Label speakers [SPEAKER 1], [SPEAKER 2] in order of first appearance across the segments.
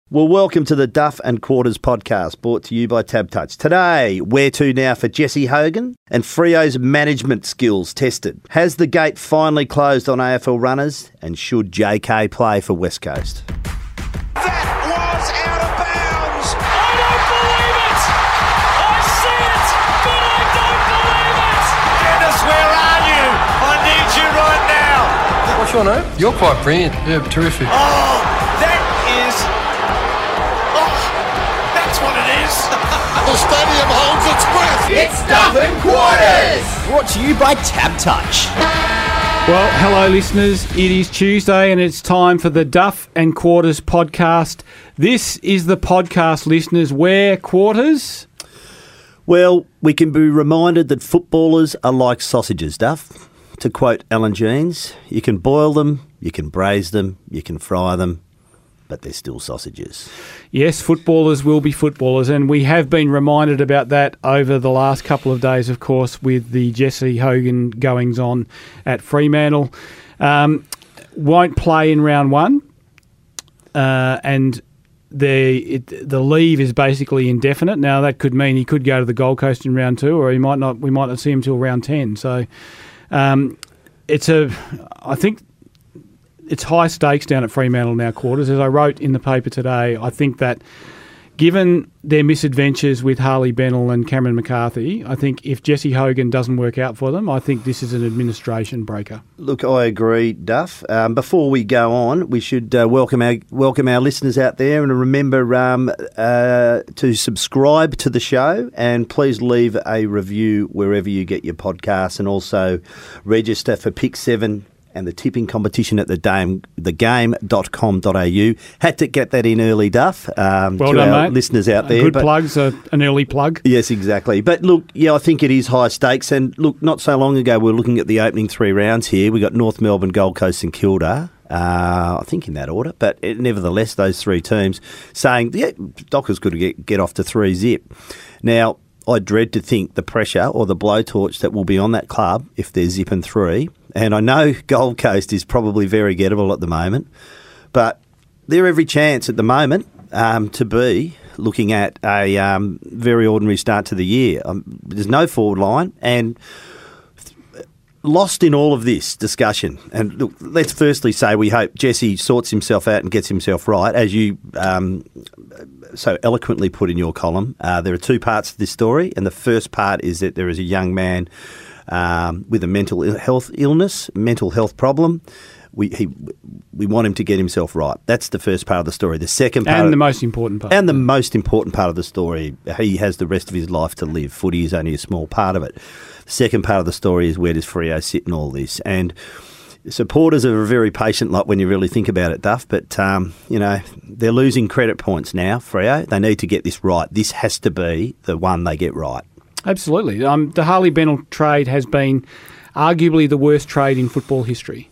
[SPEAKER 1] Well, welcome to the Duff and Quarters podcast, brought to you by TABtouch. Today, where to now for Jesse Hogan and Freo's management skills tested. Has the gate finally closed on AFL runners, and should JK play for West Coast?
[SPEAKER 2] That was out of bounds. I don't believe it. I see it, but I don't believe it. Dennis, where are you? I need you right now.
[SPEAKER 3] What's your name? You're quite brilliant. Yeah, terrific.
[SPEAKER 2] Oh, that is... Oh, that's what it is. The stadium holds its breath.
[SPEAKER 4] It's Duff and Quarters! Brought to you by TABtouch.
[SPEAKER 5] Well, hello listeners. It is Tuesday and it's time for the Duff and Quarters podcast. This is the podcast, listeners, where Quarters...
[SPEAKER 1] Well, we can be reminded that footballers are like sausages, Duff. To quote Alan Jeans, you can boil them, you can braise them, you can fry them, but they're still sausages.
[SPEAKER 5] Yes, footballers will be footballers, and we have been reminded about that over the last couple of days, of course, with the Jesse Hogan goings-on at Fremantle. Won't play in round one, and the leave is basically indefinite. Now, that could mean he could go to the Gold Coast in round two, or he might not. We might not see him till round 10. So, I think it's high stakes down at Fremantle now, Quarters. As I wrote in the paper today, I think that given their misadventures with Harley Bennell and Cameron McCarthy, I think if Jesse Hogan doesn't work out for them, I think this is an administration breaker.
[SPEAKER 1] Look, I agree, Duff. Before we go on, we should welcome our listeners out there, and remember to subscribe to the show, and please leave a review wherever you get your podcasts, and also register for Pick 7 and the tipping competition at thegame.com.au. Had to get that in early, Duff.
[SPEAKER 5] Well
[SPEAKER 1] to
[SPEAKER 5] done,
[SPEAKER 1] our
[SPEAKER 5] mate.
[SPEAKER 1] listeners out there.
[SPEAKER 5] Good plug's an early plug.
[SPEAKER 1] Yes, exactly. But look, yeah, I think it is high stakes. And look, not so long ago, we were looking at the opening three rounds here. We got North Melbourne, Gold Coast and Kilda. I think in that order. But nevertheless, those three teams saying, yeah, Dockers could get off to 3-0. Now, I dread to think the pressure or the blowtorch that will be on that club if they're zipping 3. And I know Gold Coast is probably very gettable at the moment, but they're every chance at the moment to be looking at a very ordinary start to the year. There's no forward line, and lost in all of this discussion. And look, let's firstly say we hope Jesse sorts himself out and gets himself right, as you so eloquently put in your column. There are two parts to this story, and the first part is that there is a young man with a mental health problem. We want him to get himself right. That's the first part of the story. The second part,
[SPEAKER 5] and the most important part.
[SPEAKER 1] And the most important part of the story, he has the rest of his life to live. Footy is only a small part of it. The second part of the story is, where does Freo sit in all this? And supporters are a very patient lot when you really think about it, Duff. But, they're losing credit points now, Freo. They need to get this right. This has to be the one they get right.
[SPEAKER 5] Absolutely. The Harley Bennell trade has been arguably the worst trade in football history.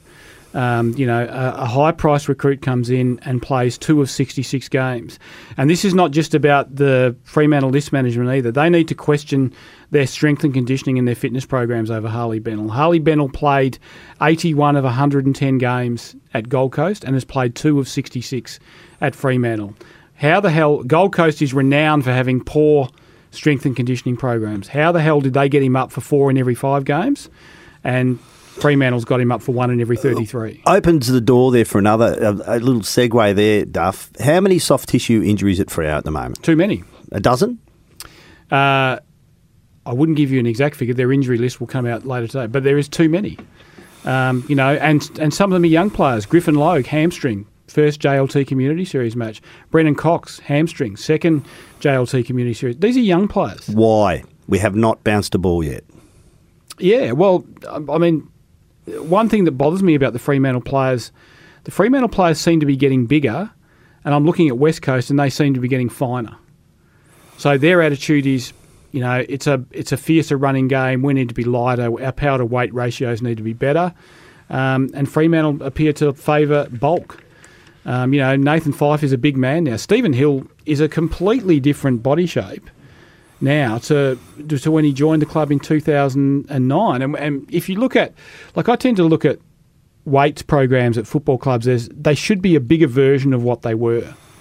[SPEAKER 5] A high-priced recruit comes in and plays 2 of 66 games. And this is not just about the Fremantle list management either. They need to question their strength and conditioning and their fitness programs over Harley Bennell. Harley Bennell played 81 of 110 games at Gold Coast and has played 2 of 66 at Fremantle. How the hell... Gold Coast is renowned for having poor strength and conditioning programs. How the hell did they get him up for 4 in every 5 games? And Fremantle's got him up for 1 in every 33.
[SPEAKER 1] Opens the door there for a little segue there, Duff. How many soft tissue injuries at Freo at the moment?
[SPEAKER 5] Too many.
[SPEAKER 1] A dozen?
[SPEAKER 5] I wouldn't give you an exact figure. Their injury list will come out later today, but there is too many. And some of them are young players. Griffin Logue, hamstring, first JLT Community Series match. Brennan Cox, hamstring, second JLT Community Series. These are young players.
[SPEAKER 1] Why? We have not bounced a ball yet.
[SPEAKER 5] Yeah, well, I mean, one thing that bothers me about the Fremantle players seem to be getting bigger, and I'm looking at West Coast and they seem to be getting finer. So their attitude is, it's a fiercer running game. We need to be lighter. Our power to weight ratios need to be better. And Fremantle appear to favour bulk. Nathan Fyfe is a big man now. Stephen Hill is a completely different body shape now to when he joined the club in 2009. And if you look at, I tend to look at weights programs at football clubs as they should be a bigger version of what they were.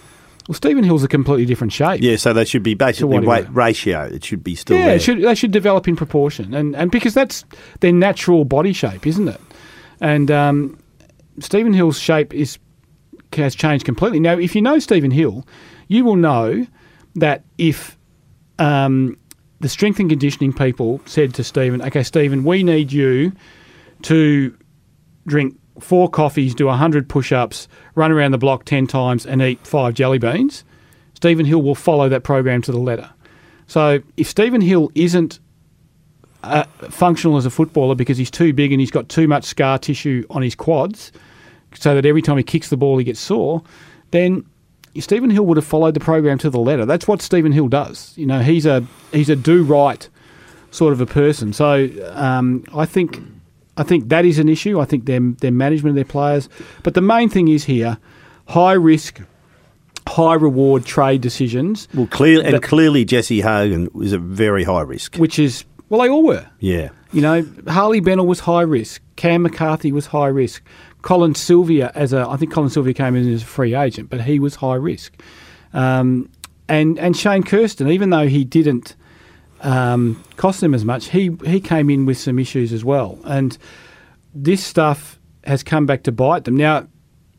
[SPEAKER 5] Well, Stephen Hill's a completely different shape.
[SPEAKER 1] Yeah, so they should be basically
[SPEAKER 5] what he
[SPEAKER 1] weight
[SPEAKER 5] was.
[SPEAKER 1] ratio. It should be still
[SPEAKER 5] Yeah,
[SPEAKER 1] there.
[SPEAKER 5] they should develop in proportion, and because that's their natural body shape, isn't it? And Stephen Hill's shape has changed completely. Now, if you know Stephen Hill, you will know that if the strength and conditioning people said to Stephen, "Okay, Stephen, we need you to drink 4 coffees, do 100 push-ups, run around the block 10 times and eat 5 jelly beans," Stephen Hill will follow that program to the letter. So if Stephen Hill isn't functional as a footballer because he's too big and he's got too much scar tissue on his quads so that every time he kicks the ball he gets sore, then Stephen Hill would have followed the program to the letter. That's what Stephen Hill does. You know, he's a do-right sort of a person. So I think that is an issue. I think their management of their players. But the main thing is here, high risk, high reward trade decisions.
[SPEAKER 1] Well, clearly Jesse Hogan was a very high risk.
[SPEAKER 5] Which is, well, they all were.
[SPEAKER 1] Yeah.
[SPEAKER 5] You know, Harley Bennell was high risk. Cam McCarthy was high risk. Colin Sylvia, I think Colin Sylvia came in as a free agent, but he was high risk. And Shane Kirsten, even though he didn't cost them as much, he came in with some issues as well. And this stuff has come back to bite them. Now,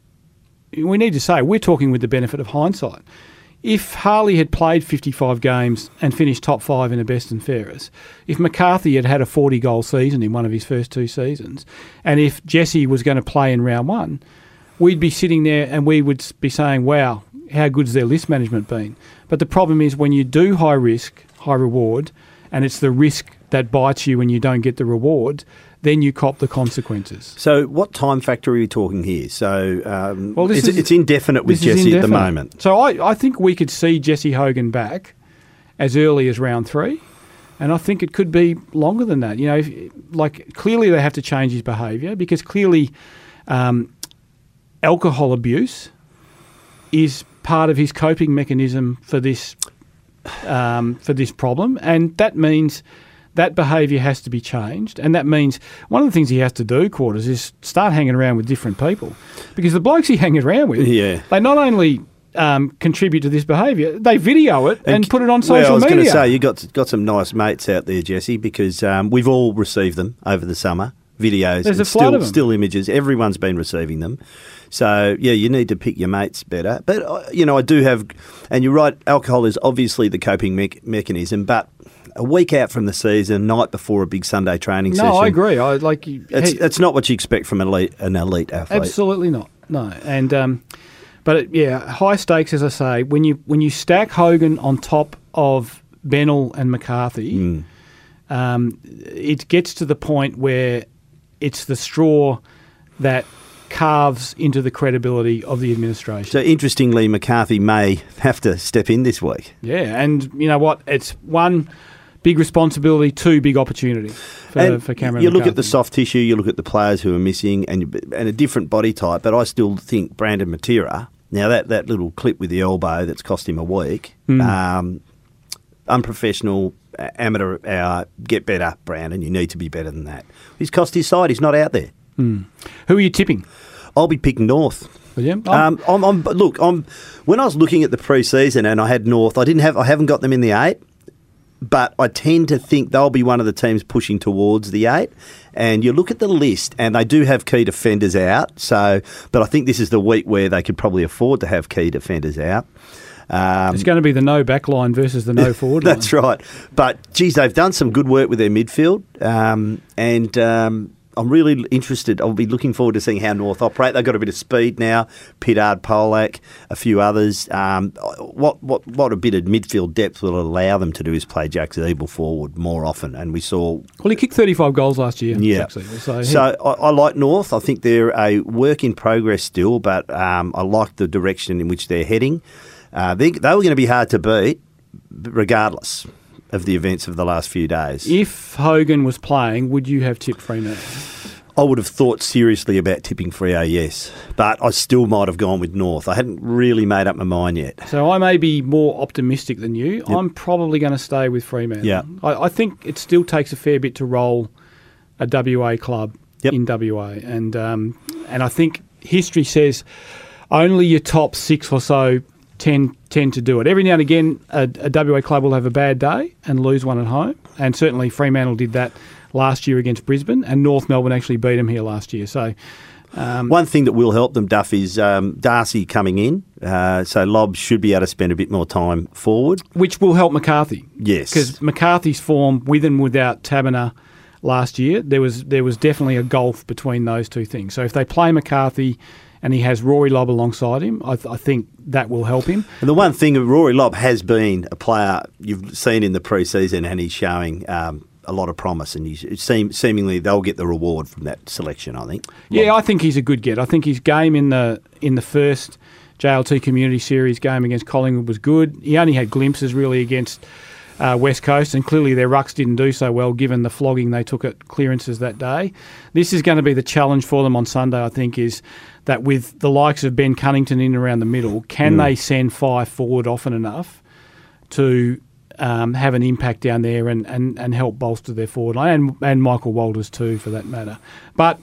[SPEAKER 5] we need to say, we're talking with the benefit of hindsight. If Harley had played 55 games and finished top 5 in the best and fairest, if McCarthy had had a 40-goal season in one of his first 2 seasons, and if Jesse was going to play in round 1, we'd be sitting there and we would be saying, wow, how good's their list management been? But the problem is when you do high risk, high reward, and it's the risk that bites you when you don't get the reward, then you cop the consequences.
[SPEAKER 1] So what time factor are we talking here? So
[SPEAKER 5] well,
[SPEAKER 1] it's indefinite with Jesse at the moment.
[SPEAKER 5] So I think we could see Jesse Hogan back as early as round 3, and I think it could be longer than that. You know, clearly they have to change his behaviour because clearly alcohol abuse is part of his coping mechanism for this problem, and that means that behaviour has to be changed, and that means one of the things he has to do, Quarters, is start hanging around with different people, because the blokes he hangs around with, they not only contribute to this behaviour, they video it and put it on social media.
[SPEAKER 1] Well, I was going to say, you got some nice mates out there, Jesse, because we've all received them over the summer, videos.
[SPEAKER 5] There's a flood of them.
[SPEAKER 1] Still images. Everyone's been receiving them. So, yeah, you need to pick your mates better. But, you know, I do have, and you're right, alcohol is obviously the coping mechanism, but a week out from the season, night before a big Sunday training session.
[SPEAKER 5] No, I agree.
[SPEAKER 1] It's not what you expect from an elite athlete.
[SPEAKER 5] Absolutely not. No, and but high stakes, as I say. When you stack Hogan on top of Bennell and McCarthy, it gets to the point where it's the straw that carves into the credibility of the administration.
[SPEAKER 1] So interestingly, McCarthy may have to step in this week.
[SPEAKER 5] Yeah, and you know what? It's one big responsibility, 2 big opportunities for Cameron.
[SPEAKER 1] You look
[SPEAKER 5] McCarthy.
[SPEAKER 1] at the soft tissue, you look at the players who are missing, and a different body type. But I still think Brandon Matera. Now that little clip with the elbow that's cost him a week, unprofessional, amateur hour. Get better, Brandon. You need to be better than that. He's cost his side. He's not out there.
[SPEAKER 5] Who are you tipping?
[SPEAKER 1] I'll be picking North.
[SPEAKER 5] Yeah.
[SPEAKER 1] When I was looking at the pre-season and I had North, I haven't got them in the 8, but I tend to think they'll be one of the teams pushing towards the 8. And you look at the list, and they do have key defenders out. So, but I think this is the week where they could probably afford to have key defenders out.
[SPEAKER 5] It's going to be the no back line versus the no forward line.
[SPEAKER 1] That's right. But, geez, they've done some good work with their midfield. I'm really interested. I'll be looking forward to seeing how North operate. They've got a bit of speed now. Pittard, Polak, a few others. What a bit of midfield depth will allow them to do is play Jack Zeeble forward more often. And we saw...
[SPEAKER 5] Well, he kicked 35 goals last year.
[SPEAKER 1] Yeah.
[SPEAKER 5] Jack Zeeble,
[SPEAKER 1] so I like North. I think they're a work in progress still, but I like the direction in which they're heading. They were going to be hard to beat regardless of the events of the last few days.
[SPEAKER 5] If Hogan was playing, would you have tipped Fremantle?
[SPEAKER 1] I would have thought seriously about tipping Freo, yes. But I still might have gone with North. I hadn't really made up my mind yet.
[SPEAKER 5] So I may be more optimistic than you. Yep. I'm probably going to stay with Fremantle.
[SPEAKER 1] Yeah.
[SPEAKER 5] I think it still takes a fair bit to roll a WA club in WA. And I think history says only your top 6 or so tend to do it. Every now and again, a WA club will have a bad day and lose one at home, and certainly Fremantle did that last year against Brisbane, and North Melbourne actually beat them here last year. So
[SPEAKER 1] one thing that will help them, Duff, is Darcy coming in. So Lobb should be able to spend a bit more time forward.
[SPEAKER 5] Which will help McCarthy.
[SPEAKER 1] Yes.
[SPEAKER 5] Because McCarthy's form with and without Taberner last year, there was definitely a gulf between those two things. So if they play McCarthy and he has Rory Lobb alongside him, I think that will help him.
[SPEAKER 1] And the one thing, Rory Lobb has been a player you've seen in the pre-season, and he's showing a lot of promise, and seemingly they'll get the reward from that selection, I think.
[SPEAKER 5] Yeah, I think he's a good get. I think his game in the first JLT Community Series game against Collingwood was good. He only had glimpses really against West Coast, and clearly their rucks didn't do so well given the flogging they took at clearances that day. This is going to be the challenge for them on Sunday, I think, is that with the likes of Ben Cunnington in around the middle, can they send five forward often enough to have an impact down there and help bolster their forward line, and Michael Walters too, for that matter. But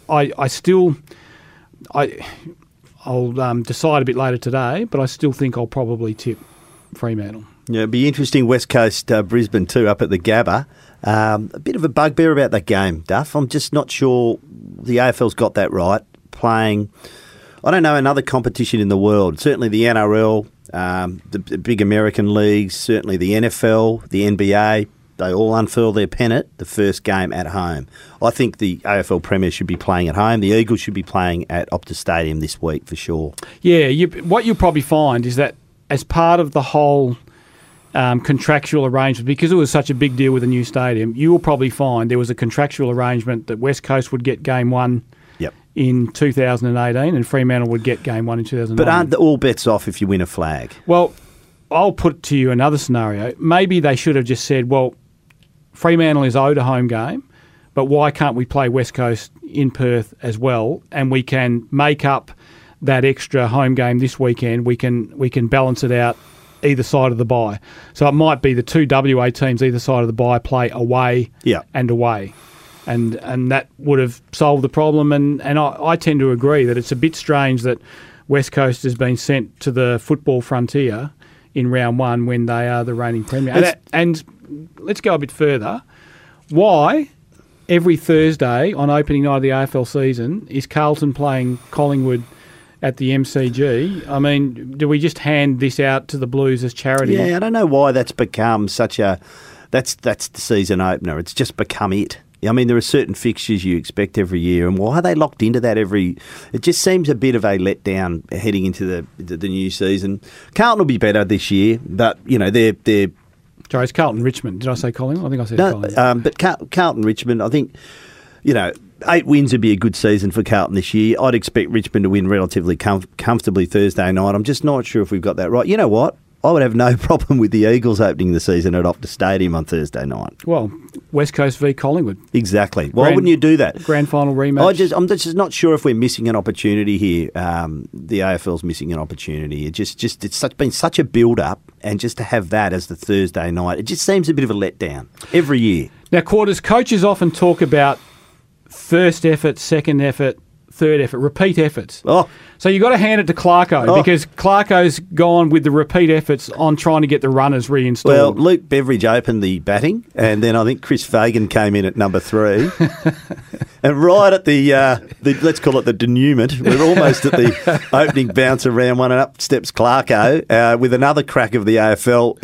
[SPEAKER 5] I'll decide a bit later today, but I still think I'll probably tip Fremantle.
[SPEAKER 1] Yeah, it'd be interesting. West Coast, Brisbane too, up at the Gabba. A bit of a bugbear about that game, Duff. I'm just not sure the AFL's got that right. Playing, I don't know, another competition in the world. Certainly the NRL, the big American leagues, certainly the NFL, the NBA, they all unfurl their pennant the first game at home. I think the AFL Premier should be playing at home. The Eagles should be playing at Optus Stadium this week for sure.
[SPEAKER 5] Yeah, what you'll probably find is that as part of the whole contractual arrangement, because it was such a big deal with a new stadium, you will probably find there was a contractual arrangement that West Coast would get game one in 2018 and Fremantle would get game one in 2019.
[SPEAKER 1] But aren't all bets off if you win a flag?
[SPEAKER 5] Well, I'll put to you another scenario. Maybe they should have just said, well, Fremantle is owed a home game, but why can't we play West Coast in Perth as well, and we can make up that extra home game this weekend. We can balance it out either side of the bye. So it might be the two WA teams either side of the bye play away and away. And that would have solved the problem. And I tend to agree that it's a bit strange that West Coast has been sent to the football frontier in round one when they are the reigning premier. And let's go a bit further. Why every Thursday on opening night of the AFL season is Carlton playing Collingwood at the MCG? I mean, do we just hand this out to the Blues as charity?
[SPEAKER 1] Yeah, I don't know why that's become such a... That's the season opener. It's just become it. I mean, there are certain fixtures you expect every year, and why are they locked into that every... It just seems a bit of a letdown heading into the new season. Carlton will be better this year, but, you know, they're
[SPEAKER 5] Sorry, it's Carlton-Richmond. Did I say Collingwood? I think I said Collingwood.
[SPEAKER 1] But Carlton-Richmond, I think, you know, 8 wins would be a good season for Carlton this year. I'd expect Richmond to win relatively comfortably Thursday night. I'm just not sure if we've got that right. You know what? I would have no problem with the Eagles opening the season at Optus Stadium on Thursday night.
[SPEAKER 5] Well, West Coast v Collingwood.
[SPEAKER 1] Exactly. Why wouldn't you do that?
[SPEAKER 5] Grand final rematch.
[SPEAKER 1] I'm just not sure if we're missing an opportunity here. The AFL's missing an opportunity. It's been such a build-up, and just to have that as the Thursday night, it just seems a bit of a letdown every year.
[SPEAKER 5] Now, Quarters, coaches often talk about first effort, second effort, third effort, repeat efforts.
[SPEAKER 1] Oh.
[SPEAKER 5] So you've got to hand it to Clarko because Clarko's gone with the repeat efforts on trying to get the runners reinstalled.
[SPEAKER 1] Well, Luke Beveridge opened the batting, and then I think Chris Fagan came in at number 3. And right at the let's call it the denouement, we're almost at the opening bounce of round one, and up steps Clarko with another crack of the AFL.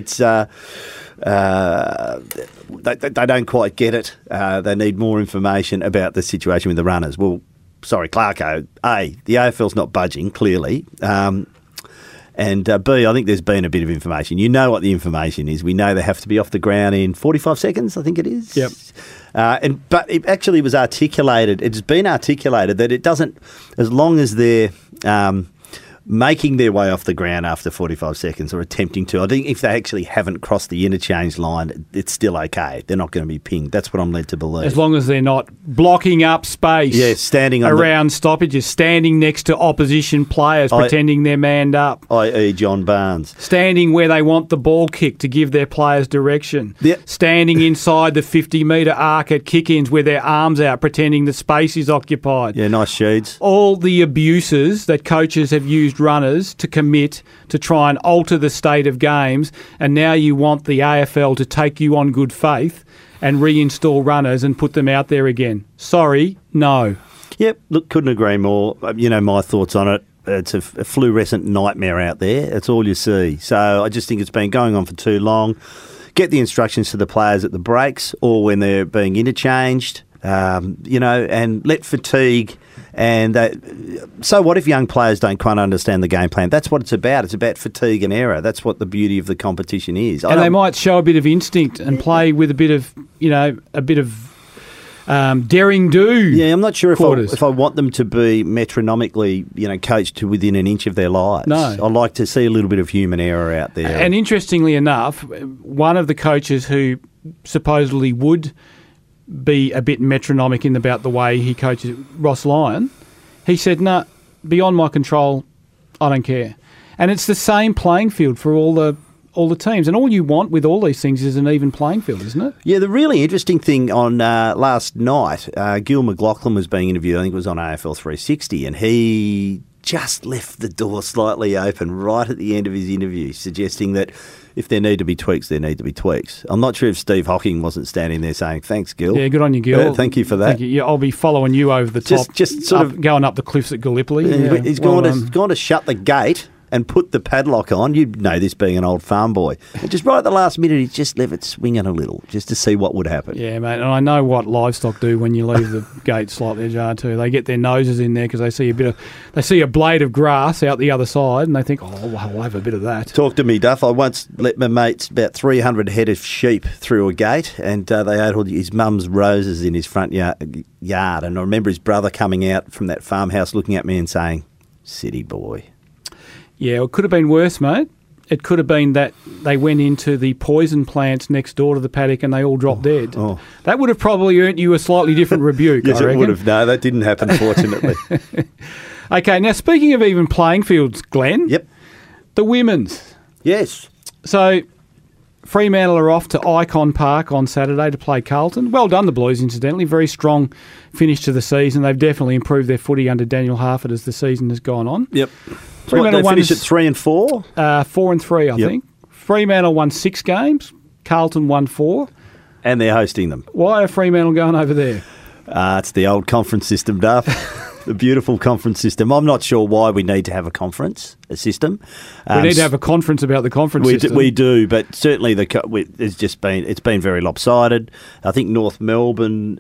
[SPEAKER 1] They don't quite get it. They need more information about the situation with the runners. Well, sorry, Clarko, A, the AFL's not budging, clearly. And B, I think there's been a bit of information. You know what the information is. We know they have to be off the ground in 45 seconds, I think it is.
[SPEAKER 5] Yep.
[SPEAKER 1] But it actually was articulated. It's been articulated that it doesn't, as long as they're making their way off the ground after 45 seconds or attempting to. I think if they actually haven't crossed the interchange line, it's still okay. They're not going to be pinged. That's what I'm led to believe.
[SPEAKER 5] As long as they're not blocking up space.
[SPEAKER 1] Yeah, standing
[SPEAKER 5] around stoppages, standing next to opposition players, pretending they're manned up.
[SPEAKER 1] I.e. John Barnes.
[SPEAKER 5] Standing where they want the ball kicked to give their players direction.
[SPEAKER 1] Yep.
[SPEAKER 5] Standing inside the 50-metre arc at kick-ins with their arms out, pretending the space is occupied.
[SPEAKER 1] Yeah, nice shades.
[SPEAKER 5] All the abuses that coaches have used runners to commit to try and alter the state of games, and now you want the AFL to take you on good faith and reinstall runners and put them out there again. Sorry, no.
[SPEAKER 1] Yep, look, couldn't agree more. My thoughts on it. It's a fluorescent nightmare out there. That's all you see. So I just think it's been going on for too long. Get the instructions to the players at the breaks or when they're being interchanged, and let fatigue. And so what if young players don't quite understand the game plan? That's what it's about. It's about fatigue and error. That's what the beauty of the competition is.
[SPEAKER 5] And they might show a bit of instinct and play with a bit of daring do.
[SPEAKER 1] Yeah, I'm not sure if I want them to be metronomically, coached to within an inch of their lives.
[SPEAKER 5] No.
[SPEAKER 1] I like to see a little bit of human error out there.
[SPEAKER 5] And interestingly enough, one of the coaches who supposedly would be a bit metronomic in about the way he coaches, Ross Lyon, he said, "No, beyond my control, I don't care." And it's the same playing field for all the teams. And all you want with all these things is an even playing field, isn't it?
[SPEAKER 1] Yeah, the really interesting thing on last night, Gil McLaughlin was being interviewed, I think it was on AFL 360, and he just left the door slightly open right at the end of his interview, suggesting that if there need to be tweaks, there need to be tweaks. I'm not sure if Steve Hocking wasn't standing there saying, "Thanks, Gil."
[SPEAKER 5] Yeah, good on you, Gil.
[SPEAKER 1] Thank you for that.
[SPEAKER 5] Thank you. Yeah, I'll be following you over the top.
[SPEAKER 1] Just sort of
[SPEAKER 5] going up the cliffs at Gallipoli.
[SPEAKER 1] He's gone to shut the gate and put the padlock on. You know this being an old farm boy. And just right at the last minute, he just left it swinging a little just to see what would happen.
[SPEAKER 5] Yeah, mate, and I know what livestock do when you leave the gate slightly ajar too. They get their noses in there because they see a blade of grass out the other side and they think, "Oh, well, I'll have a bit of that."
[SPEAKER 1] Talk to me, Duff. I once let my mates about 300 head of sheep through a gate and they had all his mum's roses in his front yard. And I remember his brother coming out from that farmhouse looking at me and saying, "City boy."
[SPEAKER 5] Yeah, it could have been worse, mate. It could have been that they went into the poison plants next door to the paddock and they all dropped dead.
[SPEAKER 1] Oh.
[SPEAKER 5] That would have probably earned you a slightly different rebuke,
[SPEAKER 1] Yes,
[SPEAKER 5] I reckon.
[SPEAKER 1] it would have. No, that didn't happen, fortunately.
[SPEAKER 5] Okay, now speaking of even playing fields, Glenn.
[SPEAKER 1] Yep.
[SPEAKER 5] The women's.
[SPEAKER 1] Yes.
[SPEAKER 5] So Fremantle are off to Icon Park on Saturday to play Carlton. Well done, the Blues, incidentally. Very strong finish to the season. They've definitely improved their footy under Daniel Harford as the season has gone on.
[SPEAKER 1] Yep.
[SPEAKER 5] Fremantle
[SPEAKER 1] They finished at 3 and 4?
[SPEAKER 5] 4 and 3, I think. Fremantle won 6 games. Carlton won 4.
[SPEAKER 1] And they're hosting them.
[SPEAKER 5] Why are Fremantle going over there?
[SPEAKER 1] It's the old conference system, Duff. The beautiful conference system. I'm not sure why we need to have a system.
[SPEAKER 5] We need to have a conference about the conference system.
[SPEAKER 1] We do, but certainly it's been very lopsided. I think North Melbourne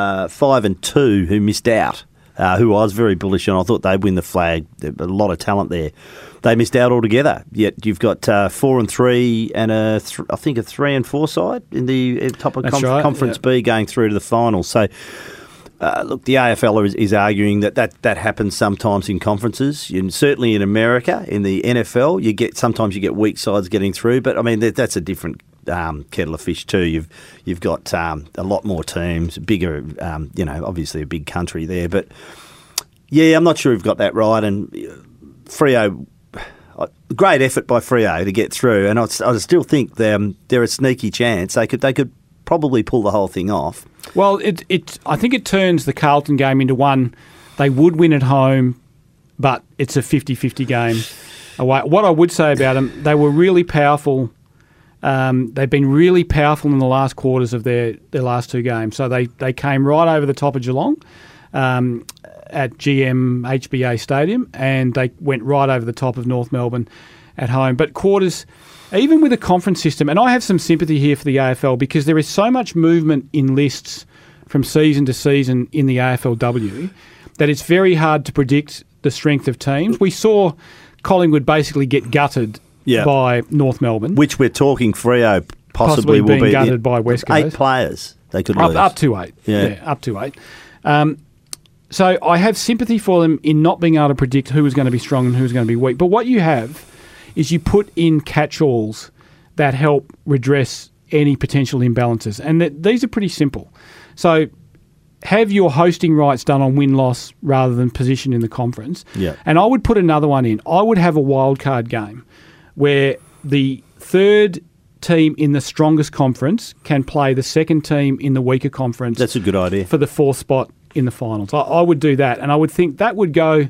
[SPEAKER 1] 5 and 2, who missed out, who I was very bullish on. I thought they'd win the flag. There's a lot of talent there. They missed out altogether. Yet you've got 4 and 3 and I think a 3 and 4 side in the top of Conference B going through to the finals. So. Look, the AFL is arguing that happens sometimes in conferences. Certainly in America, in the NFL, sometimes you get weak sides getting through. But I mean, that's a different kettle of fish too. You've got a lot more teams, bigger. Obviously a big country there. But yeah, I'm not sure we've got that right. And Freo, great effort by Freo to get through. And I still think they're a sneaky chance. They could probably pull the whole thing off.
[SPEAKER 5] Well, I think it turns the Carlton game into one. They would win at home, but it's a 50-50 game away. What I would say about them, they were really powerful. They've been really powerful in the last quarters of their last 2 games. So they came right over the top of Geelong at GM HBA Stadium, and they went right over the top of North Melbourne at home. But quarters... Even with a conference system, and I have some sympathy here for the AFL because there is so much movement in lists from season to season in the AFLW that it's very hard to predict the strength of teams. We saw Collingwood basically get gutted by North Melbourne.
[SPEAKER 1] Which we're talking Freo possibly will be
[SPEAKER 5] gutted by West Coast.
[SPEAKER 1] 8 players they could lose.
[SPEAKER 5] Up to 8. Yeah, up to 8. So I have sympathy for them in not being able to predict who was going to be strong and who was going to be weak. But what you have is you put in catch-alls that help redress any potential imbalances. And these are pretty simple. So have your hosting rights done on win-loss rather than position in the conference.
[SPEAKER 1] Yeah.
[SPEAKER 5] And I would put another one in. I would have a wildcard game where the third team in the strongest conference can play the second team in the weaker conference.
[SPEAKER 1] That's a good idea.
[SPEAKER 5] For the 4th spot in the finals. I would do that. And I would think that would go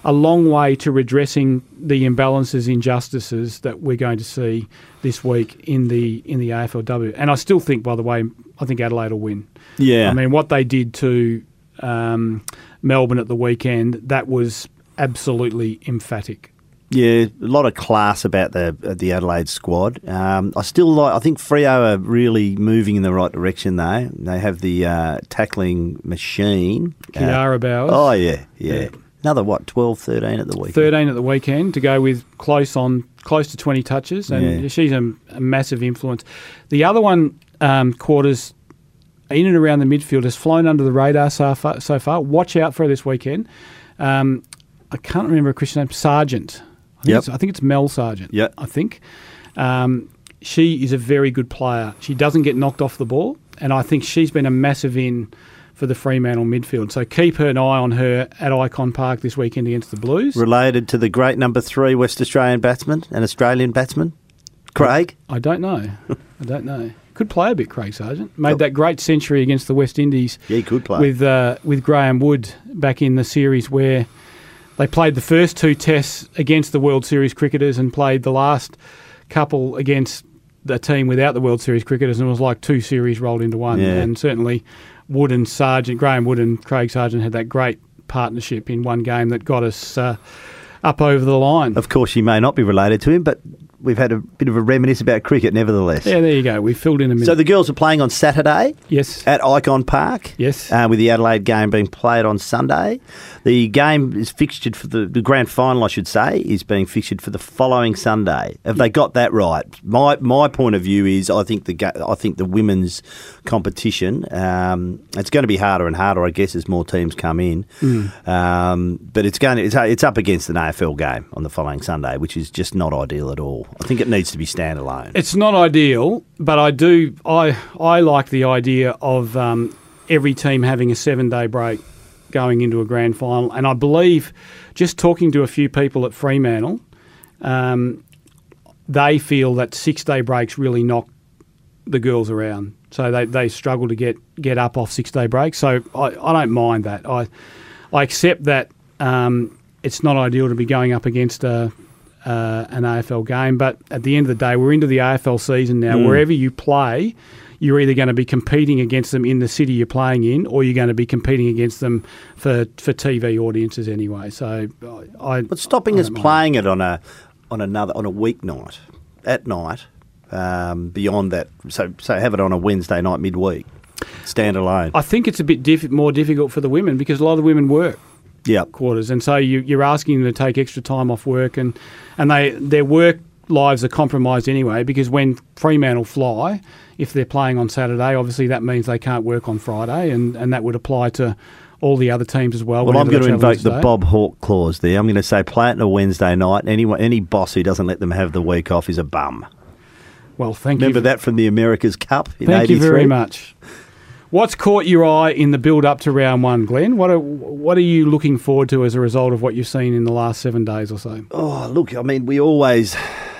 [SPEAKER 5] a long way to redressing the imbalances, injustices that we're going to see this week in the AFLW. And I still think, by the way, I think Adelaide will win.
[SPEAKER 1] Yeah.
[SPEAKER 5] I mean, what they did to Melbourne at the weekend, that was absolutely emphatic.
[SPEAKER 1] Yeah, a lot of class about the Adelaide squad. I think Freo are really moving in the right direction though. They have the tackling machine.
[SPEAKER 5] Kiara Bowers.
[SPEAKER 1] Oh, yeah. Another, 12, 13 at the weekend?
[SPEAKER 5] 13 at the weekend to go with close to 20 touches, and she's a massive influence. The other one, Quarters, in and around the midfield, has flown under the radar so far. Watch out for her this weekend. I can't remember her Christian name. Sargent. I think it's Mel Sargent.
[SPEAKER 1] Yep.
[SPEAKER 5] I think. She is a very good player. She doesn't get knocked off the ball, and I think she's been a massive in for the Fremantle midfield. So keep an eye on her at Icon Park this weekend against the Blues.
[SPEAKER 1] Related to the great number 3 West Australian batsman and Australian batsman, Craig?
[SPEAKER 5] I don't know. Could play a bit, Craig Sargent. Made that great century against the West Indies.
[SPEAKER 1] Yeah, he could play.
[SPEAKER 5] With Graham Wood back in the series where they played the first 2 tests against the World Series cricketers and played the last couple against the team without the World Series cricketers, and it was like 2 series rolled into one.
[SPEAKER 1] Yeah.
[SPEAKER 5] And certainly Graham Wood and Craig Sargent had that great partnership in one game that got us up over the line.
[SPEAKER 1] Of course, you may not be related to him, but we've had a bit of a reminisce about cricket nevertheless.
[SPEAKER 5] Yeah, there you go. We filled in a minute.
[SPEAKER 1] So the girls are playing on Saturday.
[SPEAKER 5] Yes.
[SPEAKER 1] At Icon Park.
[SPEAKER 5] Yes.
[SPEAKER 1] With the Adelaide game being played on Sunday. The game is fixtured for the grand final, I should say, is being fixtured for the following Sunday. Have they got that right? My point of view is I think the women's competition, it's going to be harder and harder, I guess, as more teams come in. But it's up against an AFL game on the following Sunday, which is just not ideal at all. I think it needs to be standalone.
[SPEAKER 5] It's not ideal, but I like the idea of every team having a 7-day break going into a grand final. And I believe, just talking to a few people at Fremantle, they feel that 6-day breaks really knock the girls around. So they struggle to get up off 6-day breaks. So I don't mind that. I accept that it's not ideal to be going up against an AFL game, but at the end of the day, we're into the AFL season now. Wherever you play, you're either going to be competing against them in the city you're playing in, or you're going to be competing against them for TV audiences anyway. So,
[SPEAKER 1] but stopping us playing it on a weeknight at night, beyond that, so have it on a Wednesday night midweek, standalone.
[SPEAKER 5] I think it's a bit more difficult for the women because a lot of the women work. Quarters, and so you're asking them to take extra time off work, and their work lives are compromised anyway, because when Fremantle fly, if they're playing on Saturday, obviously that means they can't work on Friday, and that would apply to all the other teams as well.
[SPEAKER 1] Well, I'm going to invoke the Bob Hawke clause there. I'm going to say play it on a Wednesday night, and any boss who doesn't let them have the week off is a bum.
[SPEAKER 5] Well, thank you.
[SPEAKER 1] Remember that from the America's Cup in 83?
[SPEAKER 5] Thank you very much. What's caught your eye in the build-up to round one, Glenn? What are you looking forward to as a result of what you've seen in the last 7 days or so?
[SPEAKER 1] Oh, look, I mean, we always...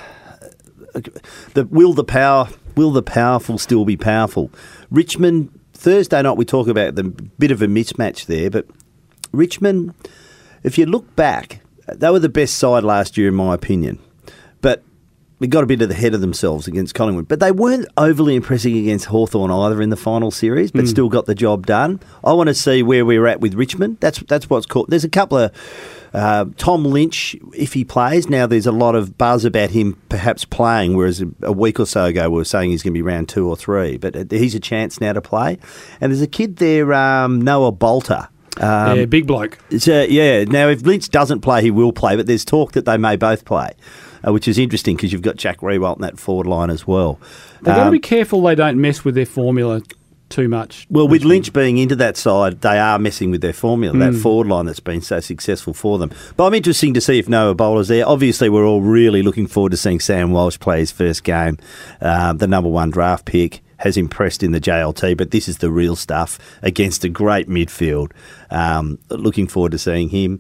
[SPEAKER 1] Will the powerful still be powerful? Richmond, Thursday night we talk about the bit of a mismatch there, but Richmond, if you look back, they were the best side last year in my opinion. But they got a bit ahead of themselves against Collingwood. But they weren't overly impressive against Hawthorn either in the final series, but still got the job done. I want to see where we're at with Richmond. That's what's caught. There's a couple of... Tom Lynch, if he plays, now there's a lot of buzz about him perhaps playing, whereas a week or so ago we were saying he's going to be round 2 or 3. But he's a chance now to play. And there's a kid there, Noah Bolter.
[SPEAKER 5] Big bloke.
[SPEAKER 1] Now if Lynch doesn't play, he will play, but there's talk that they may both play. Which is interesting because you've got Jack Riewoldt in that forward line as well.
[SPEAKER 5] They've got to be careful they don't mess with their formula too much.
[SPEAKER 1] Well, with Lynch being into that side, they are messing with their formula, that forward line that's been so successful for them. But I'm interested to see if Noah Bowler's there. Obviously, we're all really looking forward to seeing Sam Walsh play his first game. The number 1 draft pick has impressed in the JLT, but this is the real stuff against a great midfield. Looking forward to seeing him.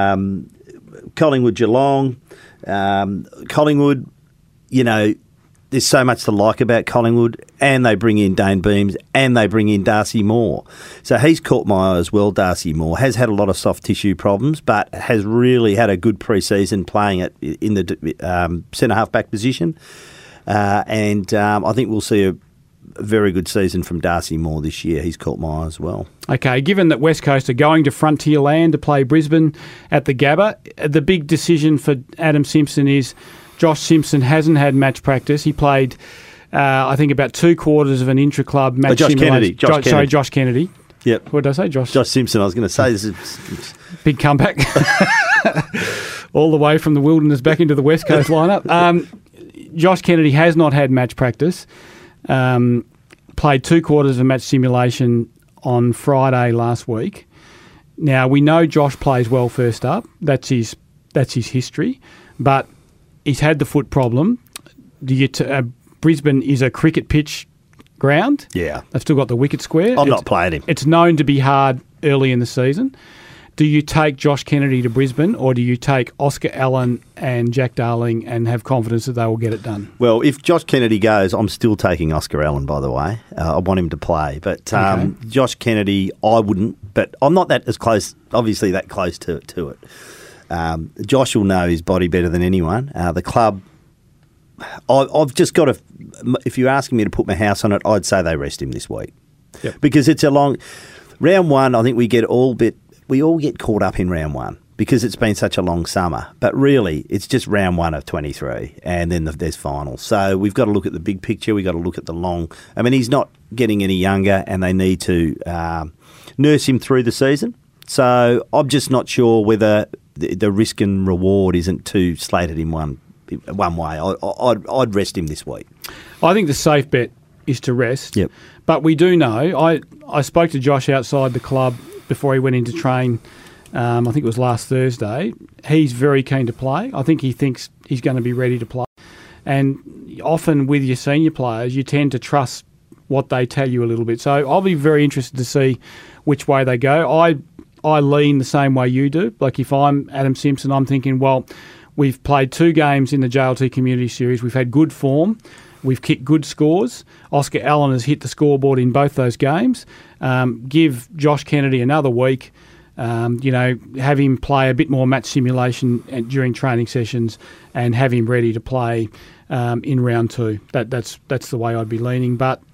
[SPEAKER 1] Collingwood Geelong. Collingwood, there's so much to like about Collingwood, and they bring in Dane Beams, and they bring in Darcy Moore. So he's caught my eye as well. Darcy Moore has had a lot of soft tissue problems, but has really had a good pre-season playing in the centre half-back position. And I think we'll see a very good season from Darcy Moore this year. He's caught my eye as well.
[SPEAKER 5] Okay, given that West Coast are going to Frontierland to play Brisbane at the Gabba, the big decision for Adam Simpson is Josh Simpson hasn't had match practice. He played, I think, about 2/4 of an intra-club match simulation. Josh Kennedy.
[SPEAKER 1] Yep.
[SPEAKER 5] What did I say? Josh
[SPEAKER 1] Simpson. I was going to say this is
[SPEAKER 5] big comeback. All the way from the Wilderness back into the West Coast lineup. Josh Kennedy has not had match practice. Played 2/4 of a match simulation on Friday last week. Now, we know Josh plays well first up. That's his history. But he's had the foot problem. Brisbane is a cricket pitch ground.
[SPEAKER 1] Yeah.
[SPEAKER 5] They've still got the wicket square.
[SPEAKER 1] I'm not playing him.
[SPEAKER 5] It's known to be hard early in the season. Do you take Josh Kennedy to Brisbane, or do you take Oscar Allen and Jack Darling and have confidence that they will get it done?
[SPEAKER 1] Well, if Josh Kennedy goes, I'm still taking Oscar Allen, by the way. I want him to play. But
[SPEAKER 5] Okay. Josh
[SPEAKER 1] Kennedy, I wouldn't. But I'm not that close to it. Josh will know his body better than anyone. The club, I've just got to, if you're asking me to put my house on it, I'd say they rest him this week.
[SPEAKER 5] Yep.
[SPEAKER 1] Because it's a long, round one, I think we all get caught up in round one because it's been such a long summer. But really, it's just round one of 23, and then there's finals. So we've got to look at the big picture. We've got to look at the long. I mean, he's not getting any younger, and they need to nurse him through the season. So I'm just not sure whether the risk and reward isn't too slated in one way. I'd rest him this week.
[SPEAKER 5] I think the safe bet is to rest.
[SPEAKER 1] Yep.
[SPEAKER 5] But we do know, I spoke to Josh outside the club before he went into train, I think it was last Thursday. He's very keen to play. I think he thinks he's going to be ready to play. And often with your senior players, you tend to trust what they tell you a little bit. So I'll be very interested to see which way they go. I lean the same way you do. Like if I'm Adam Simpson, I'm thinking, well, we've played 2 games in the JLT Community Series. We've had good form. We've kicked good scores. Oscar Allen has hit the scoreboard in both those games. Give Josh Kennedy another week. Have him play a bit more match simulation during training sessions, and have him ready to play in round 2. That's the way I'd be leaning. But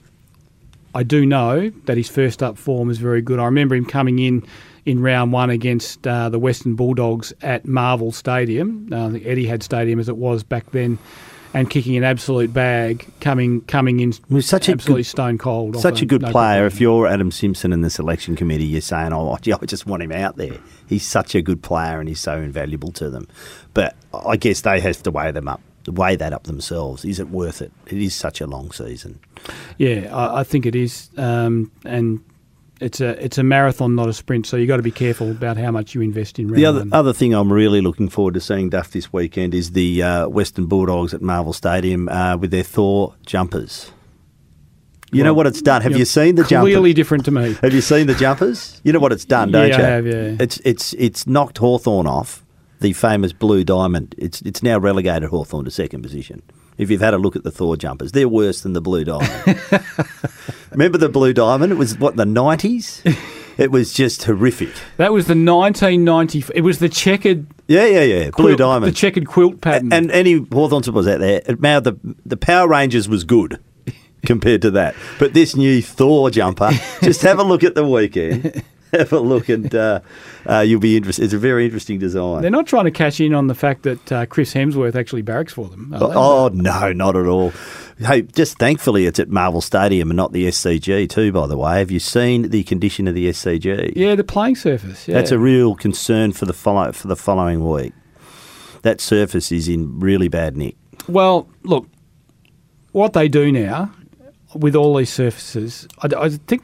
[SPEAKER 5] I do know that his first up form is very good. I remember him coming in round 1 against the Western Bulldogs at Marvel Stadium, the Etihad Stadium as it was back then, and kicking an absolute bag, coming in absolutely stone cold.
[SPEAKER 1] Such a good player. If you're Adam Simpson in the selection committee, you're saying, I just want him out there. He's such a good player and he's so invaluable to them. But I guess they have to weigh that up themselves. Is it worth it? It is such a long season.
[SPEAKER 5] Yeah, I think it is. And it's a marathon, not a sprint, so you've got to be careful about how much you invest in round
[SPEAKER 1] The other thing I'm really looking forward to seeing, Duff, this weekend is the Western Bulldogs at Marvel Stadium with their Thor jumpers. You know what it's done? Have you seen the jumpers?
[SPEAKER 5] Clearly different to me.
[SPEAKER 1] Have you seen the jumpers? You know what it's done, don't you?
[SPEAKER 5] Yeah, I have, yeah.
[SPEAKER 1] It's knocked Hawthorn off, the famous Blue Diamond. It's now relegated Hawthorn to second position. If you've had a look at the Thor jumpers, they're worse than the Blue Diamond. Remember the Blue Diamond? It was, the 90s? It was just horrific.
[SPEAKER 5] That was the 1990... It was the checkered...
[SPEAKER 1] Yeah. Blue Diamond.
[SPEAKER 5] The checkered quilt pattern.
[SPEAKER 1] And any Hawthorn supporters out there, now the Power Rangers was good compared to that. But this new Thor jumper, just have a look at the weekend. Have a look and you'll be interested. It's a very interesting design.
[SPEAKER 5] They're not trying to cash in on the fact that Chris Hemsworth actually barracks for them.
[SPEAKER 1] No, not at all. Hey, just thankfully it's at Marvel Stadium and not the SCG too, by the way. Have you seen the condition of the SCG?
[SPEAKER 5] Yeah, the playing surface. Yeah.
[SPEAKER 1] That's a real concern for the following week. That surface is in really bad nick.
[SPEAKER 5] Well, look, what they do now with all these surfaces, I think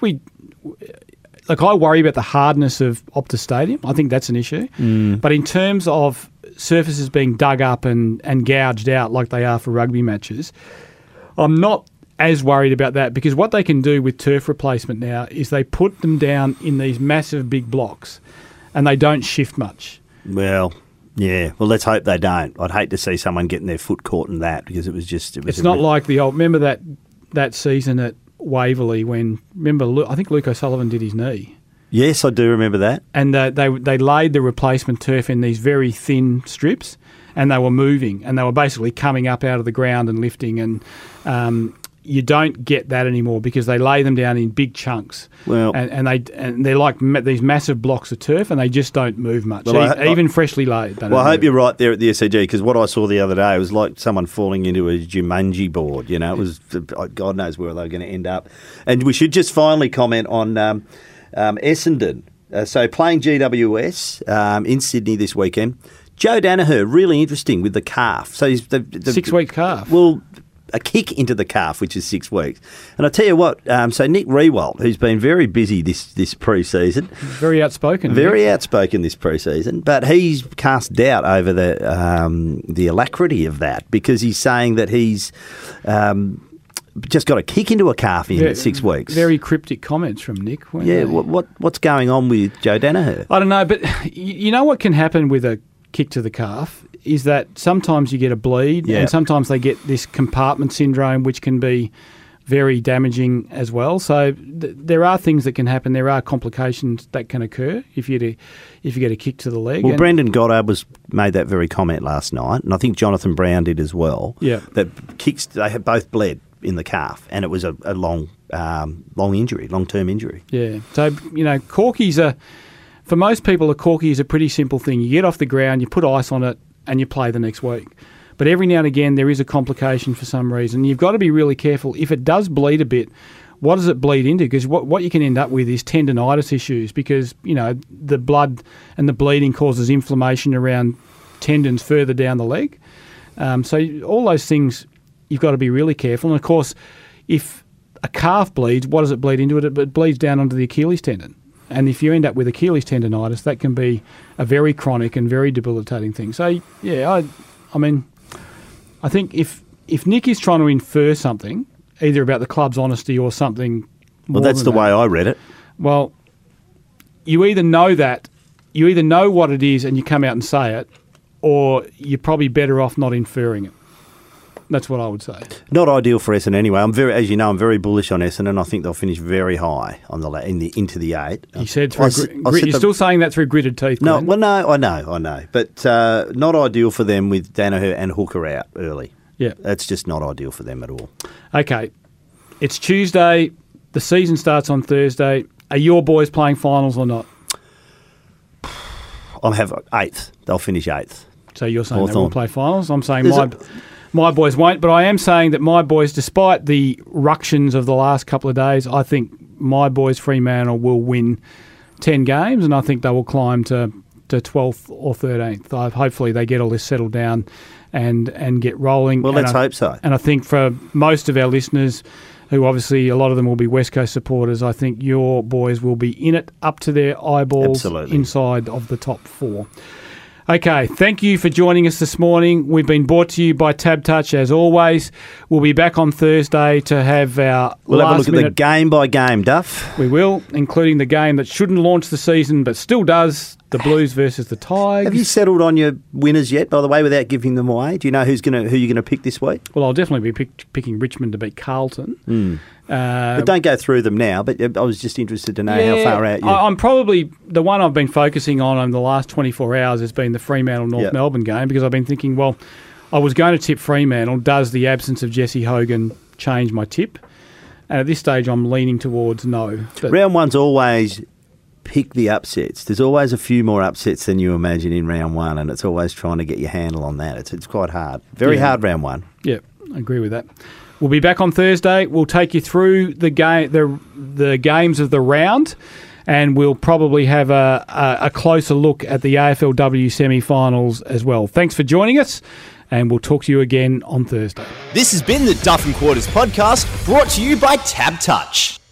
[SPEAKER 5] I worry about the hardness of Optus Stadium. I think that's an issue. But in terms of surfaces being dug up and gouged out like they are for rugby matches, I'm not as worried about that, because what they can do with turf replacement now is they put them down in these massive big blocks and they don't shift much.
[SPEAKER 1] Well, Yeah, well, let's hope they don't. I'd hate to see someone getting their foot caught in that because it was
[SPEAKER 5] It's not like the old. Remember that season at Waverley when I think Luke O'Sullivan did his knee.
[SPEAKER 1] Yes, I do remember that.
[SPEAKER 5] And they laid the replacement turf in these very thin strips, and they were moving, and they were basically coming up out of the ground and lifting. And you don't get that anymore because they lay them down in big chunks.
[SPEAKER 1] Well,
[SPEAKER 5] and they're like these massive blocks of turf, and they just don't move much, even freshly laid.
[SPEAKER 1] Well, I hope you're right there at the SCG because what I saw the other day was like someone falling into a Jumanji board. You know, it was God knows where they were going to end up. And we should just finally comment on Essendon. So playing GWS in Sydney this weekend. Joe Danaher, really interesting with the calf. So he's the
[SPEAKER 5] 6 week calf.
[SPEAKER 1] Well, a kick into the calf, which is 6 weeks. And I tell you what, so Nick Riewoldt, who's been very busy this pre-season.
[SPEAKER 5] Very outspoken.
[SPEAKER 1] Very outspoken this pre-season, but he's cast doubt over the alacrity of that because he's saying that he's just got a kick into a calf in 6 weeks.
[SPEAKER 5] Very cryptic comments from Nick.
[SPEAKER 1] Yeah, what's going on with Joe Danaher?
[SPEAKER 5] I don't know, but you know what can happen with a kick to the calf is that sometimes you get a bleed and sometimes they get this compartment syndrome which can be very damaging as well. So there are things that can happen. There are complications that can occur if you get a kick to the leg.
[SPEAKER 1] Well, Brendan Goddard made that very comment last night, and I think Jonathan Brown did as well.
[SPEAKER 5] Yeah,
[SPEAKER 1] that kicks they have both bled in the calf, and it was a long injury, long-term injury.
[SPEAKER 5] Yeah. So corkies for most people, a corky is a pretty simple thing. You get off the ground, you put ice on it, and you play the next week. But every now and again, there is a complication for some reason. You've got to be really careful. If it does bleed a bit, what does it bleed into? Because what you can end up with is tendonitis issues because, the blood and the bleeding causes inflammation around tendons further down the leg. So all those things, you've got to be really careful. And, of course, if a calf bleeds, what does it bleed into? It bleeds down onto the Achilles tendon. And if you end up with Achilles tendonitis, that can be a very chronic and very debilitating thing. So, yeah, I think if Nick is trying to infer something, either about the club's honesty or something more
[SPEAKER 1] that's the way I read it.
[SPEAKER 5] Well, you either know what it is and you come out and say it, or you're probably better off not inferring it. That's what I would say.
[SPEAKER 1] Not ideal for Essendon anyway. I'm very bullish on Essendon. I think they'll finish very high on into the 8.
[SPEAKER 5] You said you're still saying that through gritted teeth.
[SPEAKER 1] No,
[SPEAKER 5] Glenn.
[SPEAKER 1] well, no, I know, but not ideal for them with Danaher and Hooker out early.
[SPEAKER 5] Yeah,
[SPEAKER 1] that's just not ideal for them at all.
[SPEAKER 5] Okay, it's Tuesday. The season starts on Thursday. Are your boys playing finals or not?
[SPEAKER 1] I'll have 8th. They'll finish 8th.
[SPEAKER 5] So you're saying they will play finals? I'm saying my boys won't, but I am saying that my boys, despite the ructions of the last couple of days, I think my boys Fremantle will win 10 games and I think they will climb to 12th or 13th. Hopefully they get all this settled down and get rolling.
[SPEAKER 1] Well, let's hope so.
[SPEAKER 5] And I think for most of our listeners, who obviously a lot of them will be West Coast supporters, I think your boys will be in it up to their eyeballs inside of the top 4. Okay, thank you for joining us this morning. We've been brought to you by Tab Touch as always. We'll be back on Thursday to have our
[SPEAKER 1] We'll have a look at the game by game, Duff.
[SPEAKER 5] We will, including the game that shouldn't launch the season but still does, the Blues versus the Tigers.
[SPEAKER 1] Have you settled on your winners yet, by the way, without giving them away? Do you know who you're going to pick this week?
[SPEAKER 5] Well, I'll definitely be picking Richmond to beat Carlton.
[SPEAKER 1] But don't go through them now, but I was just interested to know how far out you...
[SPEAKER 5] I'm probably... The one I've been focusing on in the last 24 hours has been the Fremantle-North Melbourne game because I've been thinking, well, I was going to tip Fremantle. Does the absence of Jesse Hogan change my tip? And at this stage, I'm leaning towards no. But
[SPEAKER 1] round one's always pick the upsets. There's always a few more upsets than you imagine in round one, and it's always trying to get your handle on that. It's quite hard. Very hard round one.
[SPEAKER 5] Yeah, I agree with that. We'll be back on Thursday. We'll take you through the games of the round, and we'll probably have a closer look at the AFLW semi-finals as well. Thanks for joining us, and we'll talk to you again on Thursday.
[SPEAKER 4] This has been the Duff and Quarters podcast, brought to you by Tab Touch.